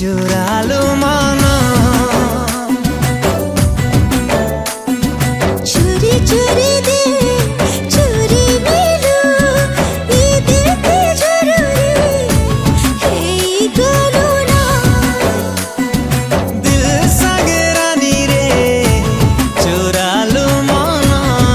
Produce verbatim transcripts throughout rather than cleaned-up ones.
चुरालो मन चोरी चोरी दे चोरी मिलो ये दिल के जरूरी है गलो ना दिल सागे रानी रे चुरालो मन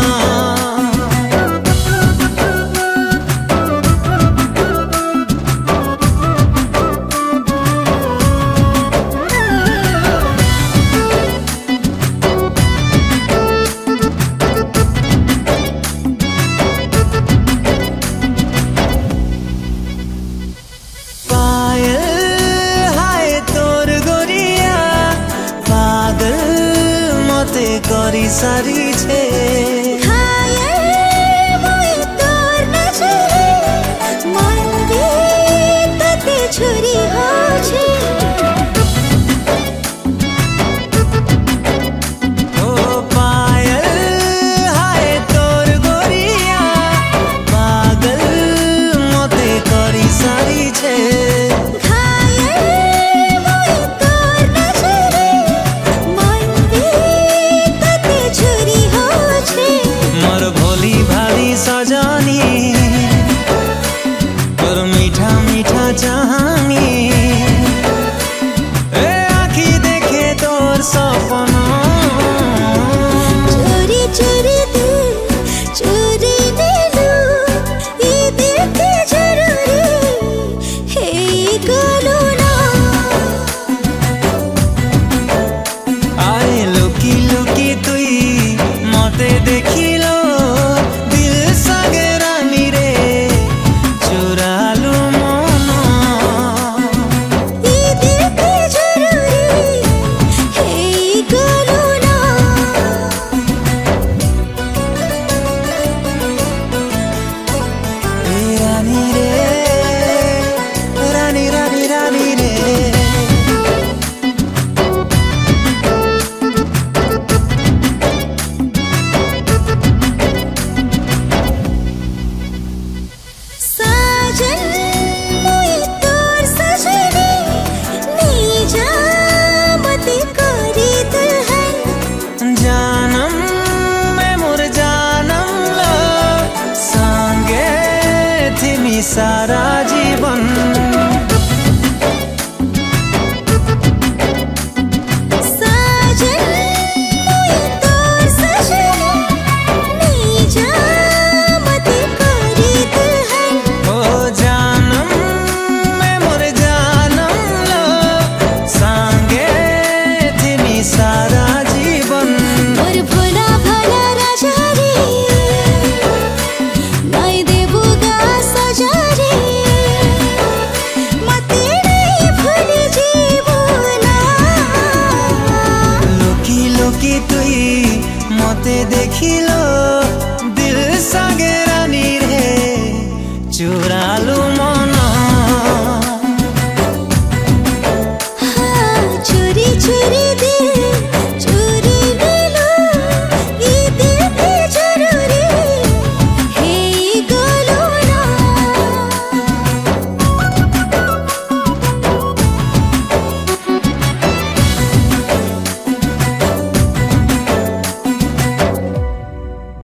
करी सारी छे घायल मोए तोर नजरे मन दे तते छुरी हो छे ओ पायल हाय तोर गोरिया पागल मते करी सारी छे सजानी और मीठा मीठा चाहनी ए आँखी देखे तोर सपना चोरी चोरी दिल चोरी दिलू ये दिल के जरूरी है गलो ना आए लुकी लुकी तुई मते देखिलो सारा जीवन साजन मोए तोर सजनी नी जा मते करी दुल्हन ओ जानम मैं मोर जानम लो संगे थी सारा जीवन मोर भोला भला राजा रे नाई देबुगा सजा तुई मते देखिलो दिल सागे रानी रे चुरालो मन हाँ चोरी चोरी